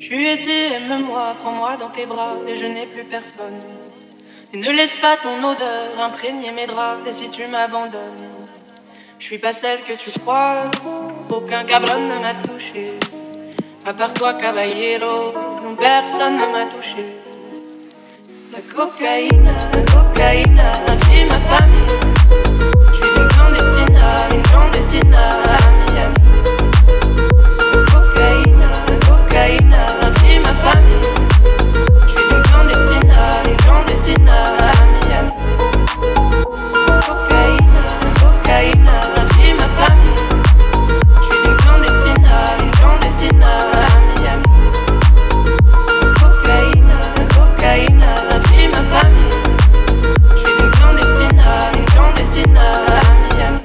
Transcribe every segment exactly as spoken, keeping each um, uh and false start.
Je lui ai dit aime-moi, prends-moi dans tes bras et je n'ai plus personne. Et ne laisse pas ton odeur imprégner mes draps. Et si tu m'abandonnes, je suis pas celle que tu crois. Aucun cabron ne m'a touché, à part toi caballero, non personne ne m'a touché. La cocaïne, la cocaïne a pris ma famille. Je suis une clandestine, une clandestine à Miami. La cocaïne, la cocaïne a pris ma famille. Je suis une clandestine, une clandestine à Miami. La cocaïne, la cocaïne a pris ma famille. Je suis une clandestine, une clandestine à Miami. La cocaïne, la cocaïne a pris ma famille. Je suis une clandestine, une clandestine à Miami.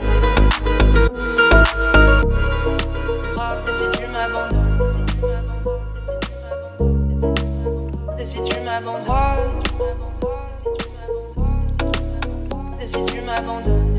Et si tu m'abandonnes, et si tu m'abandonnes, et si tu m'abandonnes,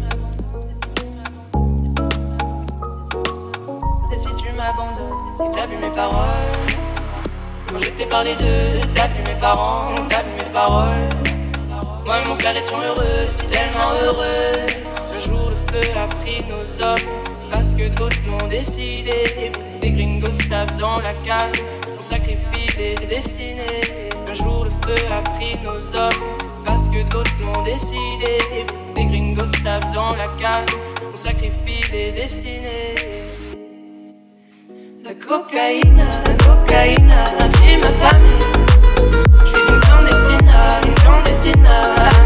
et si tu m'abandonnes, si t'as vu mes paroles, quand je t'ai parlé d'eux, t'as vu mes parents, t'as vu mes paroles. Moi et mon frère étions heureux, si tellement heureux. Un jour le feu a pris nos hommes, parce que d'autres l'ont décidé. Des gringos tapent dans la cave, on sacrifie des, des destinées. Un jour le feu a pris nos hommes, parce que d'autres l'ont décidé. Des gringos tapent dans la cave, on sacrifie des destinées. La cocaïne, la cocaïne a pris ma famille. Je suis une clandestine, une clandestine à